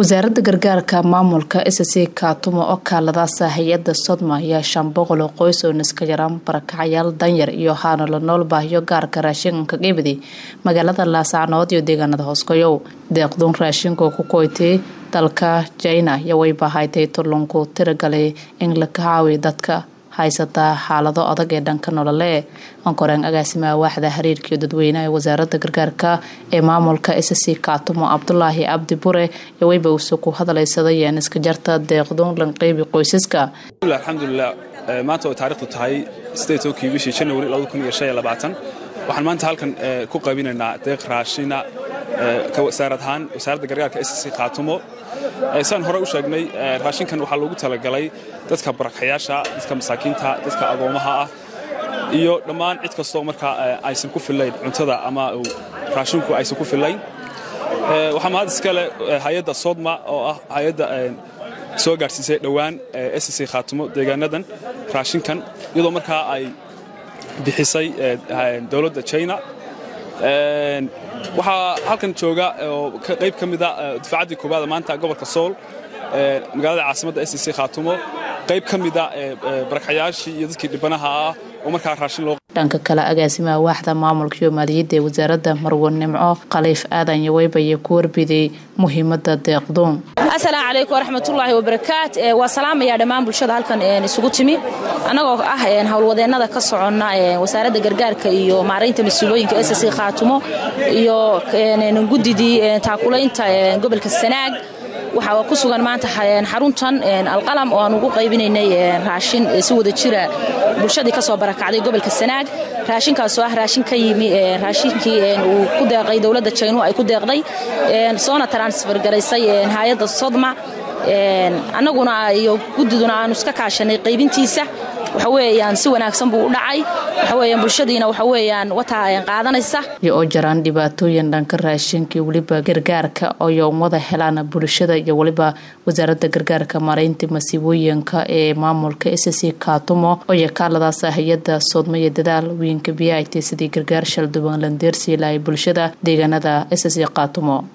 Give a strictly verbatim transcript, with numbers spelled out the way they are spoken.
wasaaradda gargaarka maamulka S C Katumo oo kaaladaasa hay'adda Sodma ayaa shan boqol oo qoys oo niska yaraan barakacayaal danyar iyo haano la nool baahiyo gaarka raashinka qeybadi magaalada Laascaanood iyo deegaanada Hooskoyow deeqdoon raashinka ku koytay dalka China iyo way baahaytay tulunku tiragalay in la kaawiyo dadka haysata xaalado adag ee dhanka nololeed ankoreen agaasimaha waaxda xiriirka dadweynaha ee wasaaradda gargaarka ee maamulka S C Katumo Abdullaahi Abdi Bure iyo wayba uu ku hadlaysaday in iska jarta deeqdoon lan qeybi qoysaska alxamdulillah maanta oo taariikhdu tahay sideed iyo toban bishii January laba kun iyo shan iyo labaatan waxaan maanta halkan ku qaybinaynaa deeq raashina ka wasaaradahan wasaaradda gargaarka S C Katumo aysan hore u sheegnay raashinkan waxa lagu talagalay dadka barakacayaasha dadka masaakiinta dadka agoomaha ah iyo dhammaan cid kasto marka aysan ku filayn cuntada ama raashinku aysan ku filayn waxa maad iskale hay'adda Sodma oo ah hay'adda soo gaarsiisay dhawaan S C Katumo deegaanadan raashinkan iyadoo marka ay bixisay dawladda China waxa halkan jooga oo qayb kamid ah difaacidii koobaad maanta gobolka Sool magaalada caasimadda S C Katumo qayb kamid ah barakacayaashii iyo dadkii dhibanaha ah oo markaa raashin loo dhanka kala agaasimaha waaxda maamulka iyo maaliyadda ee wasaaradda Marwan Nimco Khaliif Aadan iyo waybaye ku warbiday muhiimadda deeqdoon assalaamu calaykum waraxmatullaahi wabarakaat waa salaamaya dhammaan bulshada halkan isugu timi anagoo ah hawlwadeennada ka soconna wasaaradda gargaarka iyo maareynta mas'uuliyadda S C Katumo iyo gudidii taakulaynta gobolka Sanaag waxa ku sugan maanta xaruntan alqalam oo aan ugu qaybinaynay raashin si wada jira bulshadii ka soo barakacday gobolka Sanaag raashinkaas oo ah raashin ka yimi raashinkii uu ku deeqay dawladda China ay ku deeqday soona transfer garaysay hay'adda Sodma anaguna iyo gudiduna aan iska kaashanay qaybintiisa waxa weeyaan si wanaagsan buu u dhacay waxa weeyaan bulshadiina waxa weeyaan wata ay qaadanaysa iyo jiraan dhibaatooyin dhanka raashinka waliba gargaarka oo wada helaan bulshada iyo waliba wasaaradda gargaarka maareynta masiibooyinka ee maamulka S C Katumo oo kaaladaas hay'adda Sodma iyo dadaal weyn ka bixiyay sidii gargaar shal duwan landeersi ilaa bulshada deegaanada S C Katumo.